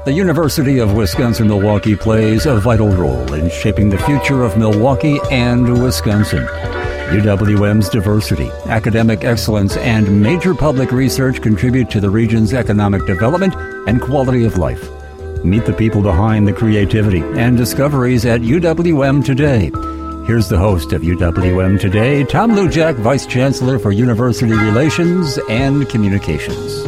The University of Wisconsin-Milwaukee plays a vital role in shaping the future of Milwaukee and Wisconsin. UWM's diversity, academic excellence, and major public research contribute to the region's economic development and quality of life. Meet the people behind the creativity and discoveries at UWM Today. Here's the host of UWM Today, Tom Lujack, Vice Chancellor for University Relations and Communications.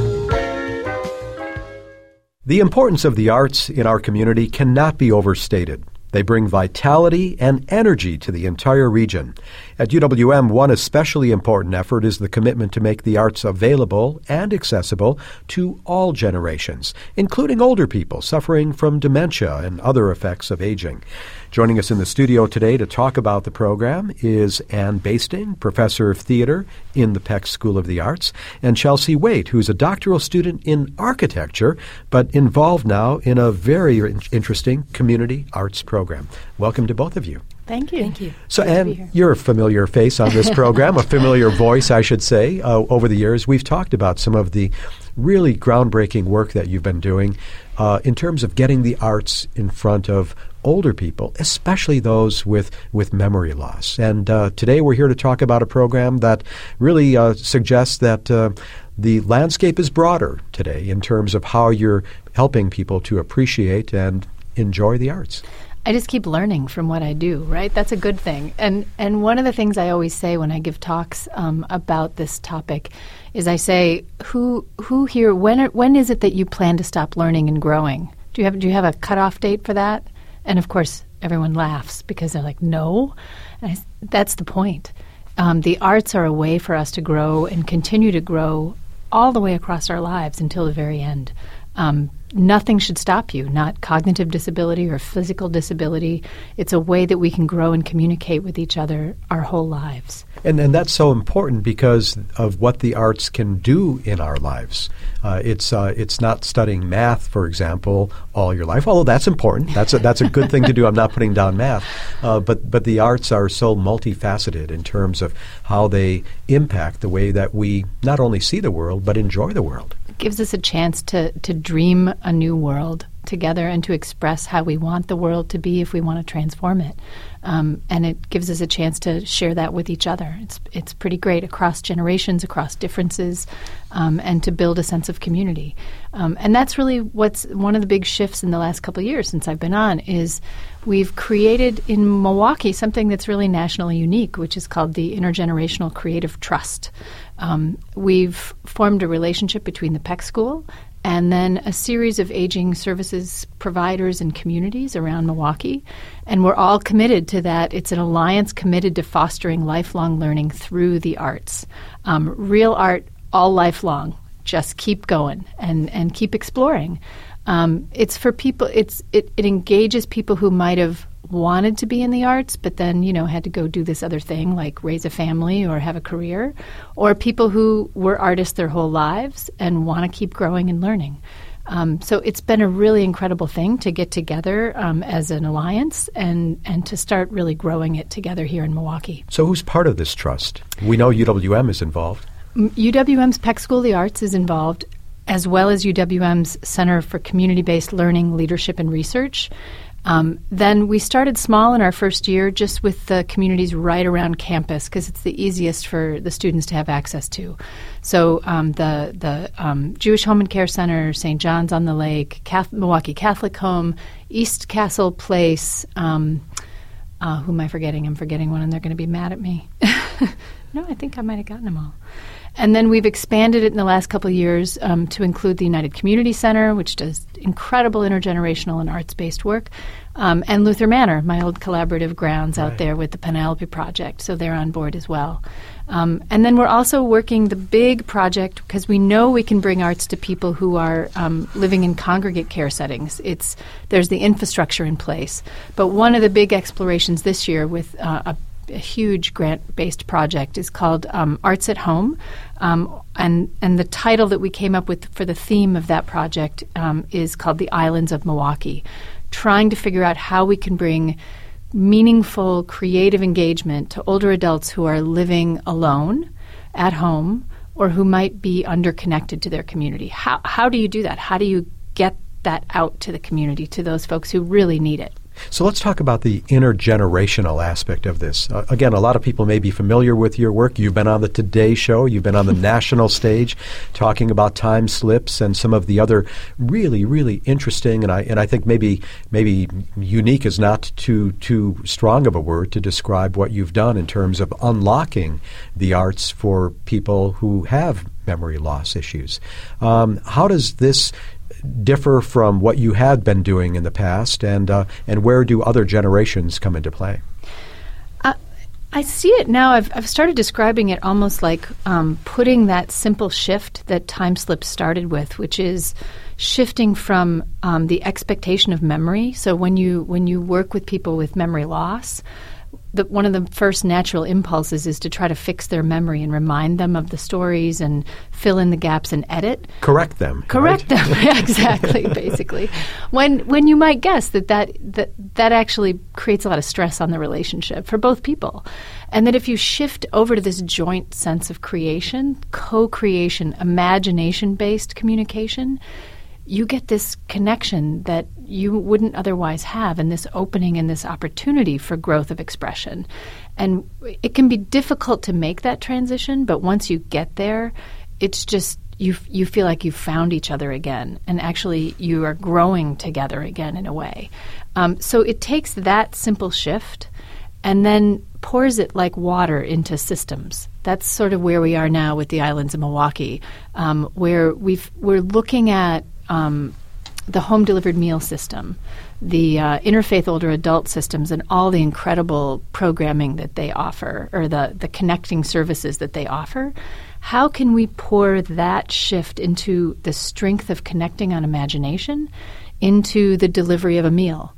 The importance of the arts in our community cannot be overstated. They bring vitality and energy to the entire region. At UWM, one especially important effort is the commitment to make the arts available and accessible to all generations, including older people suffering from dementia and other effects of aging. Joining us in the studio today to talk about the program is Ann Basting, Professor of Theater in the Peck School of the Arts, and Chelsea Waite, who's a doctoral student in architecture, but involved now in a very interesting community arts program. Welcome to both of you. Thank you. Thank you. So, Ann, you're a familiar face on this program, a familiar voice, I should say. Over the years, we've talked about some of the really groundbreaking work that you've been doing in terms of getting the arts in front of older people, especially those with memory loss. And today we're here to talk about a program that really suggests that the landscape is broader today in terms of how you're helping people to appreciate and enjoy the arts. I just keep learning from what I do, right? That's a good thing. And one of the things I always say when I give talks about this topic is I say, who here, when is it that you plan to stop learning and growing? Do you have a cutoff date for that? And of course, everyone laughs because they're like, no. And that's the point. The arts are a way for us to grow and continue to grow all the way across our lives until the very end. Nothing should stop you, not cognitive disability or physical disability. It's a way that we can grow and communicate with each other our whole lives. And that's so important because of what the arts can do in our lives. It's not studying math, for example, all your life, although that's important. That's a good thing to do. I'm not putting down math. But the arts are so multifaceted in terms of how they impact the way that we not only see the world, but enjoy the world. It gives us a chance to dream a new world together and to express how we want the world to be if we want to transform it. And it gives us a chance to share that with each other. It's pretty great across generations, across differences, and to build a sense of community. And that's really what's one of the big shifts in the last couple of years since I've been on is we've created in Milwaukee something that's really nationally unique, which is called the Intergenerational Creative Trust. We've formed a relationship between the Peck School and then a series of aging services providers and communities around Milwaukee. And we're all committed to that. It's an alliance committed to fostering lifelong learning through the arts. Real art, all lifelong. Just keep going and keep exploring. It's for people, it engages people who might have wanted to be in the arts, but then, had to go do this other thing like raise a family or have a career, or people who were artists their whole lives and want to keep growing and learning. So it's been a really incredible thing to get together as an alliance and to start really growing it together here in Milwaukee. So who's part of this trust? We know UWM is involved. UWM's Peck School of the Arts is involved, as well as UWM's Center for Community-Based Learning, Leadership, and Research. Then we started small in our first year just with the communities right around campus because it's the easiest for the students to have access to. So the Jewish Home and Care Center, St. John's on the Lake, Milwaukee Catholic Home, East Castle Place. Who am I forgetting? I'm forgetting one and they're going to be mad at me. No, I think I might have gotten them all. And then we've expanded it in the last couple of years to include the United Community Center, which does incredible intergenerational and arts-based work, and Luther Manor, my old collaborative grounds out there with the Penelope Project. So they're on board as well. And then we're also working the big project because we know we can bring arts to people who are living in congregate care settings. There's the infrastructure in place. But one of the big explorations this year with a huge grant-based project is called Arts at Home, and the title that we came up with for the theme of that project is called The Islands of Milwaukee, trying to figure out how we can bring meaningful, creative engagement to older adults who are living alone at home or who might be underconnected to their community. How do you do that? How do you get that out to the community, to those folks who really need it. So let's talk about the intergenerational aspect of this. Again, a lot of people may be familiar with your work. You've been on the Today Show. You've been on the national stage talking about time slips and some of the other really, really interesting, and I think maybe unique is not too strong of a word to describe what you've done in terms of unlocking the arts for people who have memory loss issues. How does this differ from what you had been doing in the past, and where do other generations come into play? I see it now. I've started describing it almost like putting that simple shift that Time Slip started with, which is shifting from the expectation of memory. So when you work with people with memory loss, one of the first natural impulses is to try to fix their memory and remind them of the stories and fill in the gaps and edit. Correct them. Correct them, exactly, basically. When you might guess that actually creates a lot of stress on the relationship for both people. And that if you shift over to this joint sense of creation, co-creation, imagination-based communication, you get this connection that you wouldn't otherwise have, and this opening and this opportunity for growth of expression. And it can be difficult to make that transition, but once you get there, it's just you feel like you've found each other again, and actually you are growing together again in a way. So it takes that simple shift and then pours it like water into systems. That's sort of where we are now with the Islands of Milwaukee, where we're looking at the home-delivered meal system, the interfaith older adult systems, and all the incredible programming that they offer, or the connecting services that they offer. How can we pour that shift into the strength of connecting on imagination, into the delivery of a meal,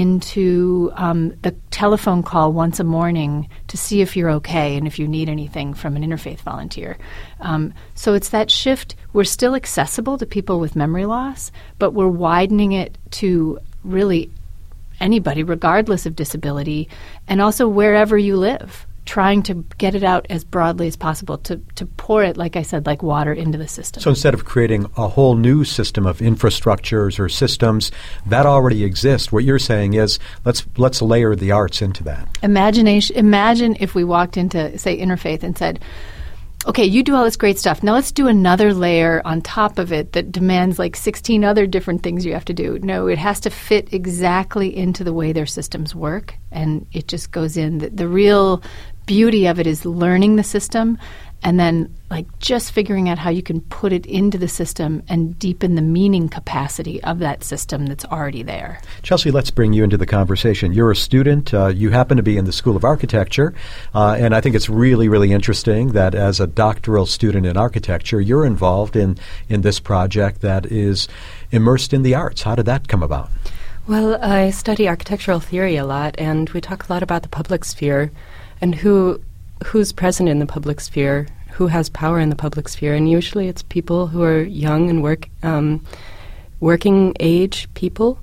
into the telephone call once a morning to see if you're okay and if you need anything from an interfaith volunteer. So it's that shift. We're still accessible to people with memory loss, but we're widening it to really anybody, regardless of disability, and also wherever you live, trying to get it out as broadly as possible, to pour it, like I said, like water into the system. So instead of creating a whole new system of infrastructures or systems that already exist, what you're saying is let's layer the arts into that. Imagine if we walked into, say, Interfaith and said, okay, you do all this great stuff. Now let's do another layer on top of it that demands like 16 other different things you have to do. No, it has to fit exactly into the way their systems work, and it just goes in. The real beauty of it is learning the system and then like just figuring out how you can put it into the system and deepen the meaning capacity of that system that's already there. Chelsea, let's bring you into the conversation. You're a student. You happen to be in the School of Architecture, and I think it's really, really interesting that as a doctoral student in architecture, you're involved in this project that is immersed in the arts. How did that come about? Well, I study architectural theory a lot, and we talk a lot about the public sphere and who's present in the public sphere, who has power in the public sphere, and usually it's people who are young and working age people,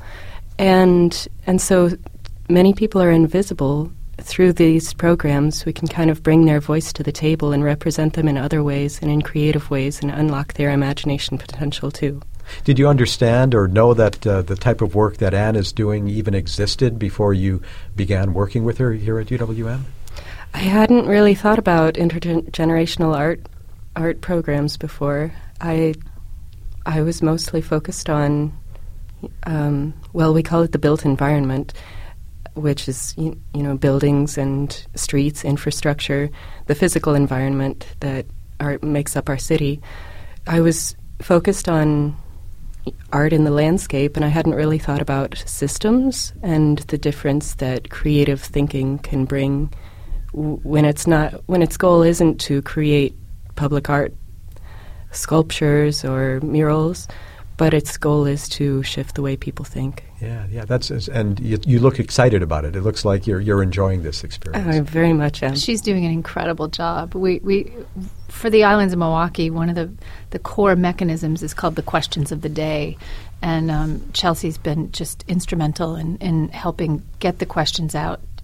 and so many people are invisible. Through these programs, we can kind of bring their voice to the table and represent them in other ways and in creative ways and unlock their imagination potential too. Did you understand or know that the type of work that Anne is doing even existed before you began working with her here at UWM? I hadn't really thought about intergenerational art programs before. I was mostly focused on, we call it the built environment, which is buildings and streets, infrastructure, the physical environment that makes up our city. I was focused on art in the landscape, and I hadn't really thought about systems and the difference that creative thinking can bring when its goal isn't to create public art sculptures or murals, but its goal is to shift the way people think. Yeah, and you look excited about it. It looks like you're enjoying this experience. I very much am. She's doing an incredible job. We for the Islands of Milwaukee, one of the core mechanisms is called the Questions of the Day, and Chelsea's been just instrumental in helping get the questions out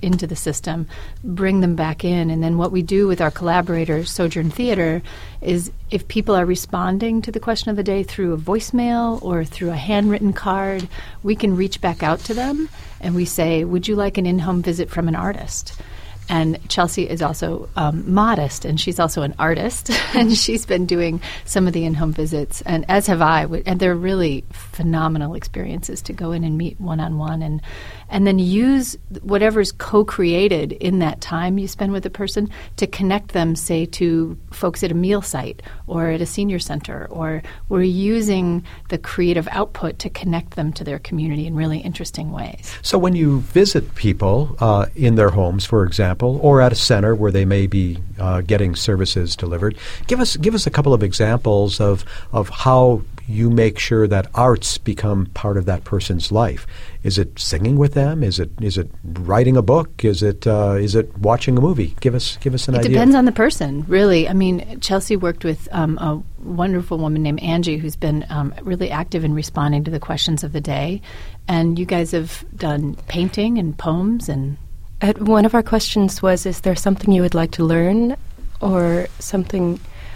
into the system, bring them back in. And then what we do with our collaborators, Sojourn Theater, is if people are responding to the question of the day through a voicemail or through a handwritten card, we can reach back out to them and we say, would you like an in-home visit from an artist? And Chelsea is also modest, and she's also an artist, and she's been doing some of the in-home visits, and as have I. And they're really phenomenal experiences to go in and meet one-on-one, and then use whatever's co-created in that time you spend with a person to connect them, say, to folks at a meal site or at a senior center, or we're using the creative output to connect them to their community in really interesting ways. So when you visit people in their homes, for example, or at a center where they may be getting services delivered, give us a couple of examples of how you make sure that arts become part of that person's life. Is it singing with them? Is it writing a book? Is it watching a movie? Give us an idea. It depends on the person, really. I mean, Chelsea worked with a wonderful woman named Angie who's been really active in responding to the questions of the day. And you guys have done painting and poems and... One of our questions was, is there something you would like to learn or something...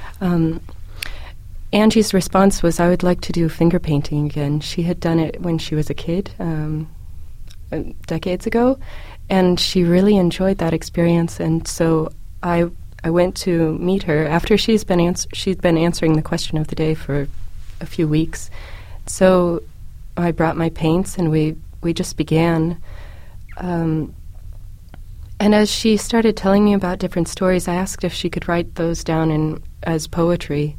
Angie's response was, I would like to do finger painting again. She had done it when she was a kid, decades ago, and she really enjoyed that experience. And so I went to meet her after she'd been answering the question of the day for a few weeks. So I brought my paints, and we just began. And as she started telling me about different stories, I asked if she could write those down as poetry.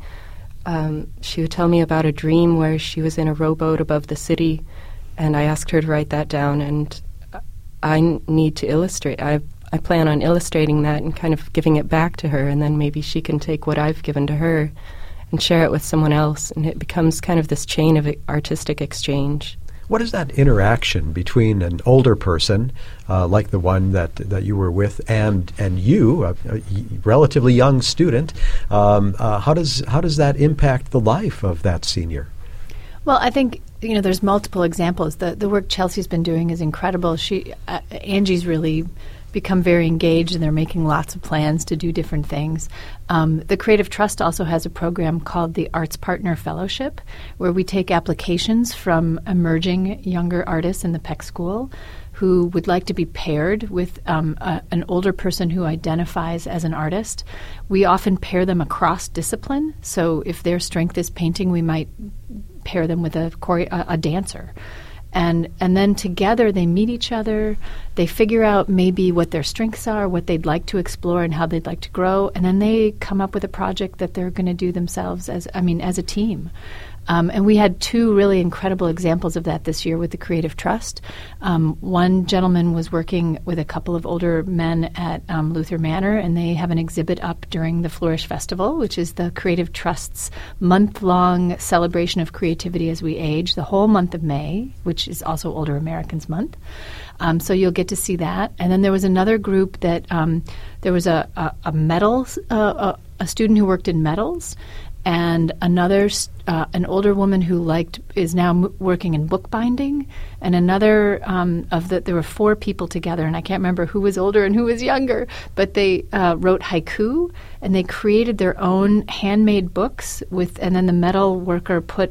She would tell me about a dream where she was in a rowboat above the city, and I asked her to write that down, and I need to illustrate. I plan on illustrating that and kind of giving it back to her, and then maybe she can take what I've given to her and share it with someone else, and it becomes kind of this chain of artistic exchange. What is that interaction between an older person, like the one that you were with, and you, a relatively young student? How does that impact the life of that senior? Well, I think there's multiple examples. The work Chelsea's been doing is incredible. Angie's really become very engaged, and they're making lots of plans to do different things. The Creative Trust also has a program called the Arts Partner Fellowship, where we take applications from emerging younger artists in the Peck School who would like to be paired with an older person who identifies as an artist. We often pair them across discipline. So if their strength is painting, we might pair them with a dancer. And then together they meet each other, they figure out maybe what their strengths are, what they'd like to explore and how they'd like to grow, and then they come up with a project that they're going to do themselves as a team. And we had two really incredible examples of that this year with the Creative Trust. One gentleman was working with a couple of older men at Luther Manor, and they have an exhibit up during the Flourish Festival, which is the Creative Trust's month-long celebration of creativity as we age, the whole month of May, which is also Older Americans Month. So you'll get to see that. And then there was another group that there was a metals, a student who worked in metals, and another, an older woman who is now working in bookbinding, and another there were four people together, and I can't remember who was older and who was younger, but they wrote haiku, and they created their own handmade books and then the metal worker put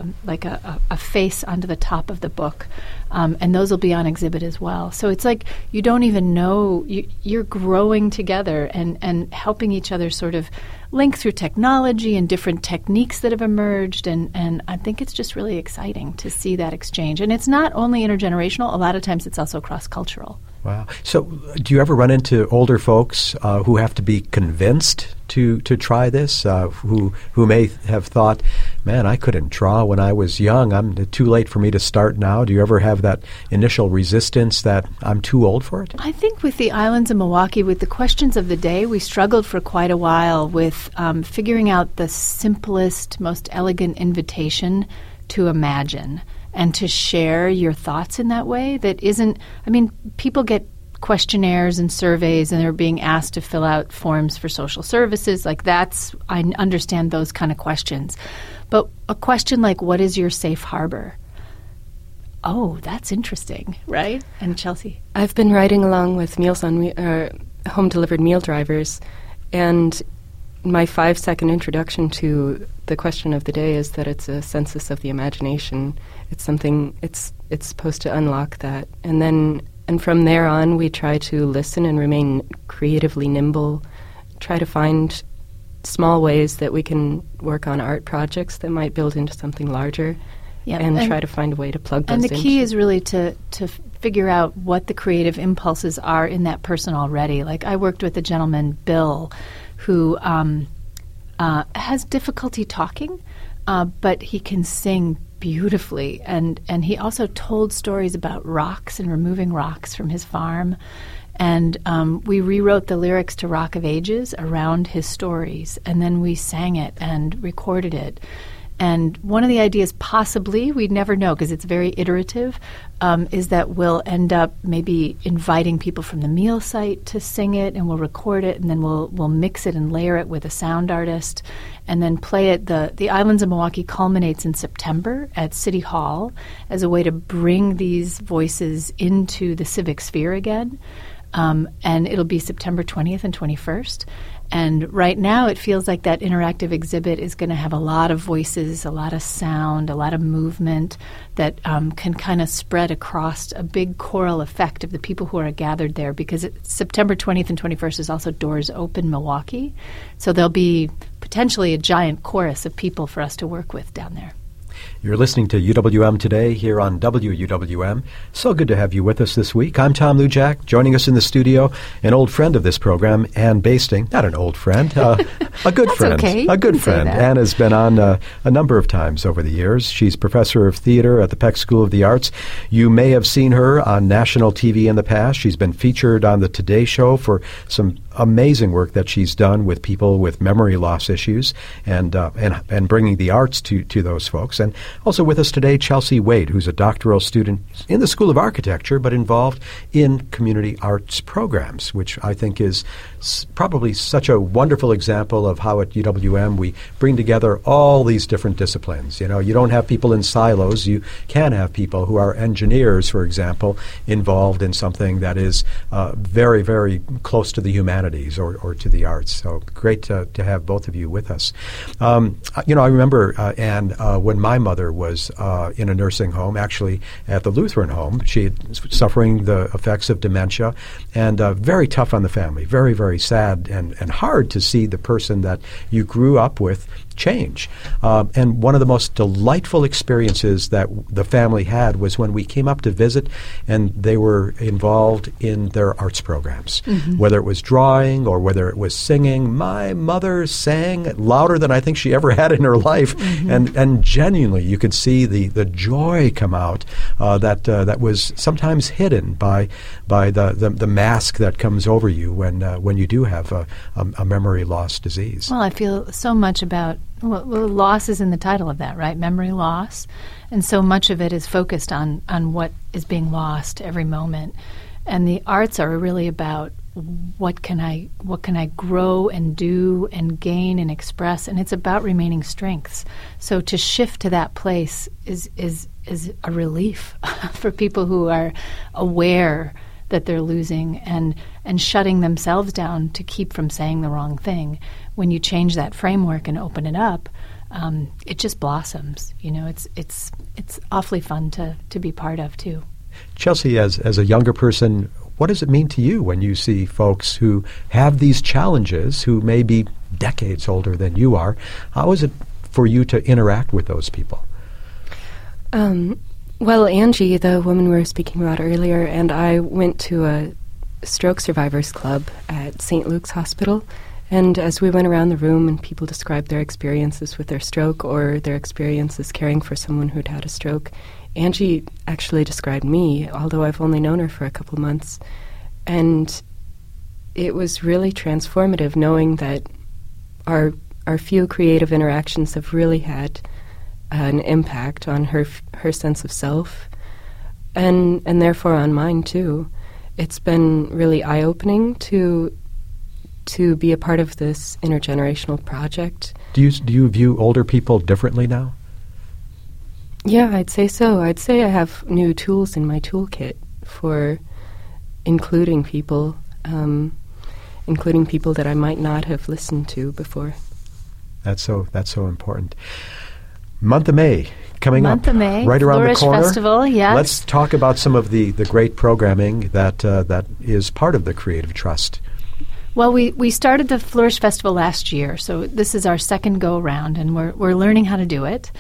a face onto the top of the book, and those will be on exhibit as well. So it's like you don't even know, you're growing together and helping each other sort of link through technology and different techniques that have emerged, and I think it's just really exciting to see that exchange. And it's not only intergenerational, a lot of times it's also cross-cultural. Wow. So do you ever run into older folks who have to be convinced to try this, who may have thought, man, I couldn't draw when I was young. I'm too late for me to start now. Do you ever have that initial resistance that I'm too old for it? I think with the Islands of Milwaukee, with the questions of the day, we struggled for quite a while with figuring out the simplest, most elegant invitation to imagine and to share your thoughts in that way that isn't, people get questionnaires and surveys and they're being asked to fill out forms for social services. I understand those kind of questions. But a question like, what is your safe harbor? oh, that's interesting, right? And Chelsea? I've been riding along with home-delivered meal drivers, and my 5-second introduction to the question of the day is that it's a census of the imagination. It's something, it's supposed to unlock that. And from there on, we try to listen and remain creatively nimble, try to find small ways that we can work on art projects that might build into something larger, and try to find a way to plug those in. And the key is really to figure out what the creative impulses are in that person already. Like I worked with a gentleman, Bill, who has difficulty talking, but he can sing beautifully. And he also told stories about rocks and removing rocks from his farm. And we rewrote the lyrics to Rock of Ages around his stories, and then we sang it and recorded it. And one of the ideas, possibly, we'd never know because it's very iterative, is that we'll end up maybe inviting people from the meal site to sing it, and we'll record it, and then we'll mix it and layer it with a sound artist, and then play it. The Islands of Milwaukee culminates in September at City Hall as a way to bring these voices into the civic sphere again. And it'll be September 20th and 21st. And right now it feels like that interactive exhibit is going to have a lot of voices, a lot of sound, a lot of movement that can kind of spread across a big choral effect of the people who are gathered there, because September 20th and 21st is also Doors Open Milwaukee. So there'll be potentially a giant chorus of people for us to work with down there. You're listening to UWM Today here on WUWM. So good to have you with us this week. I'm Tom Lujack. Joining us in the studio, an old friend of this program, Ann Basting. Not an old friend, a good friend. Okay. A good friend. Ann has been on a number of times over the years. She's professor of theater at the Peck School of the Arts. You may have seen her on national TV in the past. She's been featured on the Today Show for some amazing work that she's done with people with memory loss issues and bringing the arts to those folks. And also with us today, Chelsea Wade, who's a doctoral student in the School of Architecture, but involved in community arts programs, which I think is probably such a wonderful example of how at UWM we bring together all these different disciplines. You know, you don't have people in silos. You can have people who are engineers, for example, involved in something that is very, very close to the humanities or to the arts. So great to have both of you with us. I remember, Anne, when my mother was in a nursing home, actually at the Lutheran home. She was suffering the effects of dementia, and very tough on the family, very, very sad and hard to see the person that you grew up with change. And one of the most delightful experiences that the family had was when we came up to visit and they were involved in their arts programs, whether it was drawing or whether it was singing. My mother sang louder than I think she ever had in her life, and genuinely you could see the joy come out that was sometimes hidden by the mask that comes over you when you do have a memory loss disease. Well, I feel so much about loss is in the title of that, right? Memory loss. And so much of it is focused on what is being lost every moment. And the arts are really about what can I grow and do and gain and express, and it's about remaining strengths. So to shift to that place is a relief for people who are aware that they're losing and shutting themselves down to keep from saying the wrong thing. When you change that framework and open it up, it just blossoms. You know, it's awfully fun to be part of too. Chelsea, as a younger person, what does it mean to you when you see folks who have these challenges, who may be decades older than you are? How is it for you to interact with those people? Well, Angie, the woman we were speaking about earlier, and I went to a stroke survivors club at St. Luke's Hospital. And as we went around the room and people described their experiences with their stroke or their experiences caring for someone who'd had a stroke, Angie actually described me, although I've only known her for a couple months. And it was really transformative knowing that our few creative interactions have really had an impact on her sense of self and therefore on mine too. It's been really eye-opening to be a part of this intergenerational project. Do you view older people differently now? Yeah, I'd say so. I'd say I have new tools in my toolkit for including people that I might not have listened to before. That's so important. Month of May coming up. Month of May, right around Flourish the corner. Festival, yes. Let's talk about some of the great programming that is part of the Creative Trust. Well, we started the Flourish Festival last year, so this is our second go-around, and we're learning how to do it.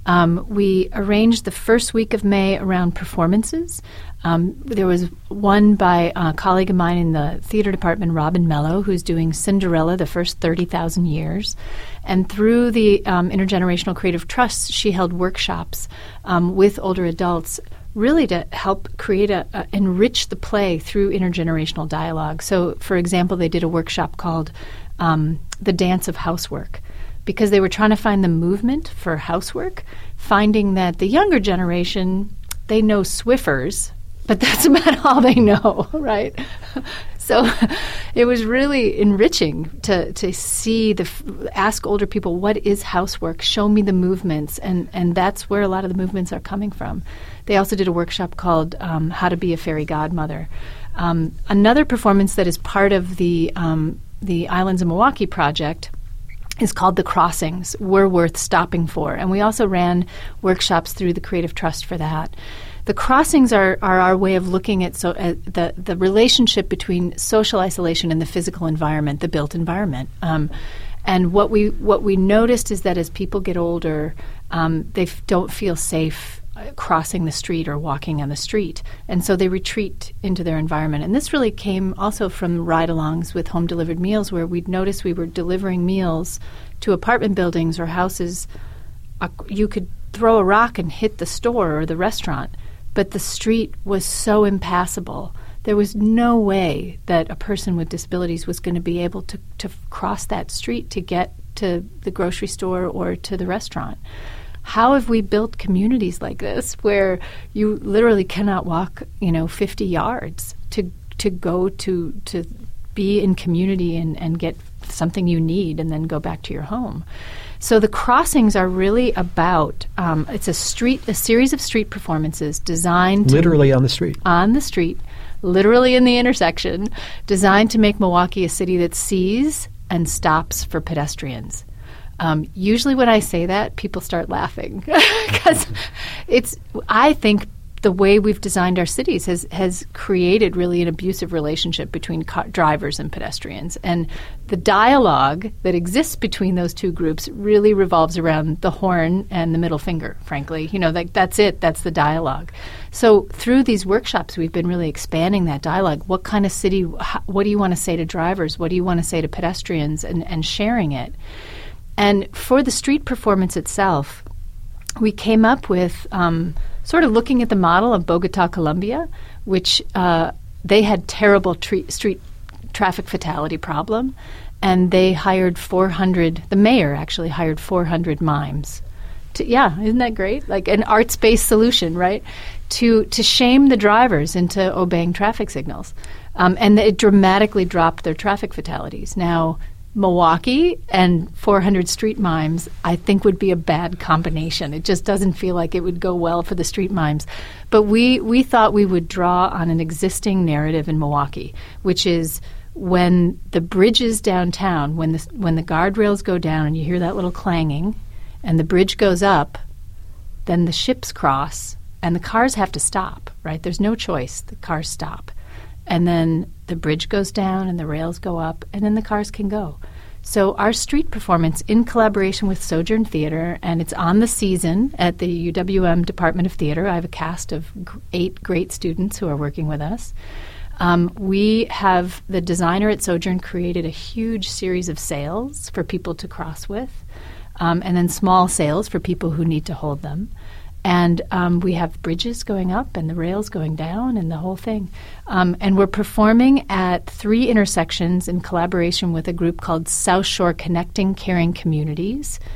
We arranged the first week of May around performances. There was one by a colleague of mine in the theater department, Robin Mello, who's doing Cinderella, the first 30,000 years. And through the Intergenerational Creative Trust, she held workshops with older adults really to help create enrich the play through intergenerational dialogue. So, for example, they did a workshop called The Dance of Housework, because they were trying to find the movement for housework, finding that the younger generation, they know Swiffers, but that's about all they know, right? So it was really enriching to see ask older people, what is housework? Show me the movements, and that's where a lot of the movements are coming from. They also did a workshop called How to Be a Fairy Godmother. Another performance that is part of the Islands of Milwaukee project is called The Crossings. We're worth stopping for. And we also ran workshops through the Creative Trust for that. The Crossings are our way of looking at the relationship between social isolation and the physical environment, the built environment. And what we noticed is that as people get older, they don't feel safe crossing the street or walking on the street. And so they retreat into their environment. And this really came also from ride-alongs with home-delivered meals, where we'd noticed we were delivering meals to apartment buildings or houses. You could throw a rock and hit the store or the restaurant, but the street was so impassable. There was no way that a person with disabilities was going to be able to cross that street to get to the grocery store or to the restaurant. How have we built communities like this where you literally cannot walk, 50 yards to go to be in community and get something you need and then go back to your home? So the Crossings are really about it's a series of street performances designed literally on the street, literally in the intersection, designed to make Milwaukee a city that sees and stops for pedestrians. Usually when I say that, people start laughing because I think the way we've designed our cities has created really an abusive relationship between drivers and pedestrians. And the dialogue that exists between those two groups really revolves around the horn and the middle finger, frankly. That's it. That's the dialogue. So through these workshops, we've been really expanding that dialogue. What kind of city, what do you want to say to drivers? What do you want to say to pedestrians? And sharing it. And for the street performance itself, we came up with sort of looking at the model of Bogota, Colombia, which they had terrible street traffic fatality problem, and they hired 400, the mayor actually hired 400 mimes. Isn't that great? Like an arts-based solution, right? To shame the drivers into obeying traffic signals. And it dramatically dropped their traffic fatalities. Now, Milwaukee and 400 street mimes, I think, would be a bad combination. It just doesn't feel like it would go well for the street mimes. But we thought we would draw on an existing narrative in Milwaukee, which is when the bridges downtown, when the guardrails go down and you hear that little clanging and the bridge goes up, then the ships cross and the cars have to stop, right? There's no choice. The cars stop. And then the bridge goes down and the rails go up, and then the cars can go. So our street performance, in collaboration with Sojourn Theater, and it's on the season at the UWM Department of Theater. I have a cast of 8 great students who are working with us. We have the designer at Sojourn created a huge series of sails for people to cross with, and then small sails for people who need to hold them. And we have bridges going up and the rails going down and the whole thing. And we're performing at 3 intersections in collaboration with a group called South Shore Connecting Caring Communities.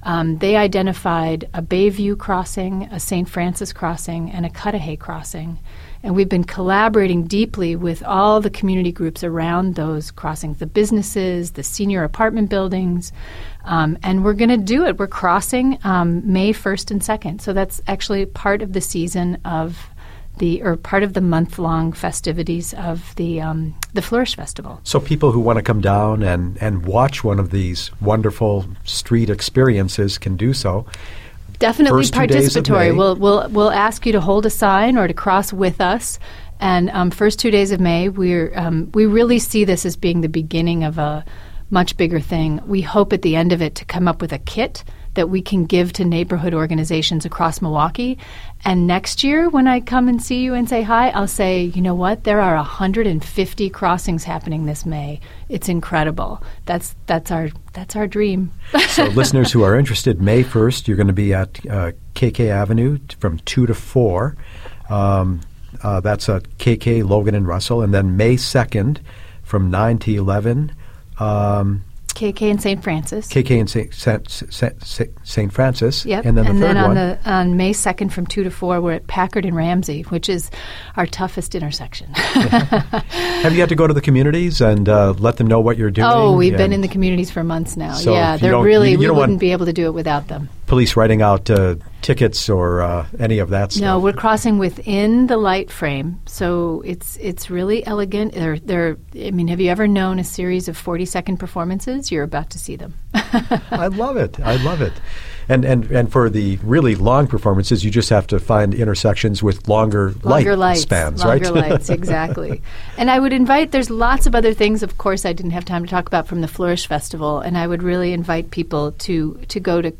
They identified a Bayview crossing, a St. Francis crossing, and a Cudahy crossing. And we've been collaborating deeply with all the community groups around those crossings, the businesses, the senior apartment buildings, and we're going to do it. We're crossing May 1st and 2nd. So that's actually part of the season of part of the month-long festivities of the Flourish Festival. So people who want to come down and watch one of these wonderful street experiences can do so. Definitely First 2 days of May. We'll ask you to hold a sign or to cross with us. And first 2 days of May, we really see this as being the beginning of a much bigger thing. We hope at the end of it to come up with a kit that we can give to neighborhood organizations across Milwaukee. And next year, when I come and see you and say hi, I'll say, you know what? There are 150 crossings happening this May. It's incredible. That's our dream. So listeners who are interested, May 1st, you're going to be at KK Avenue from 2 to 4. That's at KK, Logan, and Russell. And then May 2nd from 9 to 11. KK and St. Francis. KK and St. Francis. Yep. And then the third one. On May 2nd from 2 to 4, we're at Packard and Ramsey, which is our toughest intersection. Have you had to go to the communities and let them know what you're doing? Oh, we've been in the communities for months now. So yeah, they're really, we wouldn't be able to do it without them. Police writing out tickets or any of that stuff? No, we're crossing within the light frame, so it's really elegant. Have you ever known a series of 40-second performances? You're about to see them. I love it. And for the really long performances, you just have to find intersections with longer light spans, right? Longer lights, exactly. And I would invite, there's lots of other things, of course, I didn't have time to talk about from the Flourish Festival, and I would really invite people to go to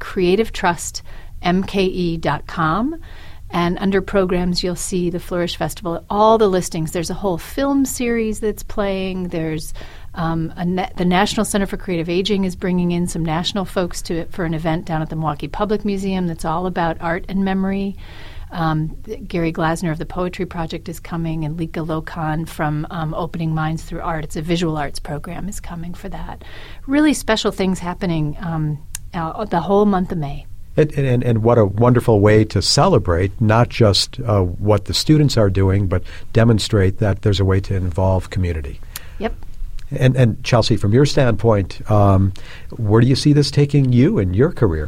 creativetrustmke.com. And under programs, you'll see the Flourish Festival, all the listings. There's a whole film series that's playing. There's the National Center for Creative Aging is bringing in some national folks for an event down at the Milwaukee Public Museum that's all about art and memory. Gary Glasner of the Poetry Project is coming, and Lika Lokan from Opening Minds Through Art. It's a visual arts program is coming for that. Really special things happening the whole month of May. And what a wonderful way to celebrate not just what the students are doing, but demonstrate that there's a way to involve community. Yep. And Chelsea, from your standpoint, where do you see this taking you in your career?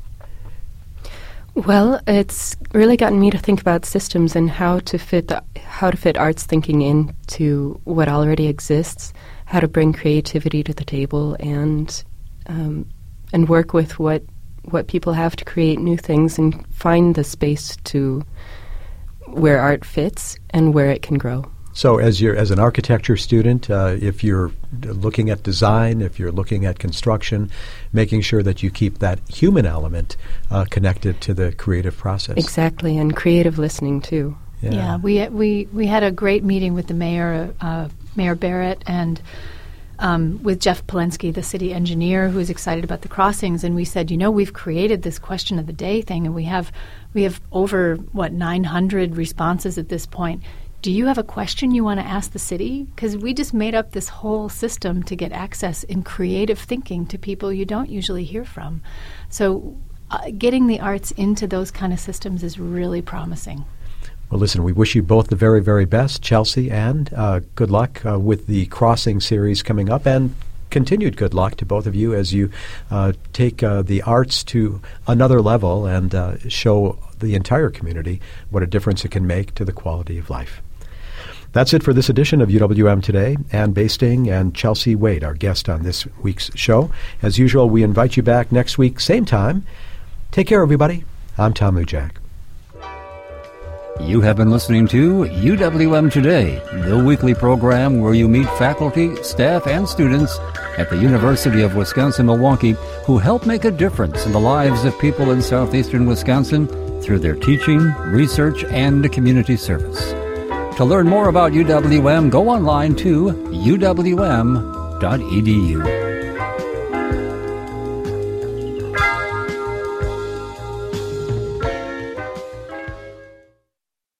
Well, it's really gotten me to think about systems and how to fit arts thinking into what already exists, how to bring creativity to the table, and work with what people have to create new things and find the space to where art fits and where it can grow. So as an architecture student, if you're looking at design, if you're looking at construction, making sure that you keep that human element connected to the creative process. Exactly, and creative listening too. Yeah, we had a great meeting with the mayor, Mayor Barrett, and with Jeff Polensky, the city engineer, who's excited about the crossings, and we said, we've created this question of the day thing, and we have over 900 responses at this point. Do you have a question you want to ask the city? Because we just made up this whole system to get access in creative thinking to people you don't usually hear from. So getting the arts into those kind of systems is really promising. Well, listen, we wish you both the very, very best, Chelsea, and good luck with the Crossing series coming up, and continued good luck to both of you as you take the arts to another level and show the entire community what a difference it can make to the quality of life. That's it for this edition of UWM Today. Ann Basting and Chelsea Wade, our guest on this week's show. As usual, we invite you back next week, same time. Take care, everybody. I'm Tom Ujak. You have been listening to UWM Today, the weekly program where you meet faculty, staff, and students at the University of Wisconsin-Milwaukee who help make a difference in the lives of people in southeastern Wisconsin through their teaching, research, and community service. To learn more about UWM, go online to uwm.edu.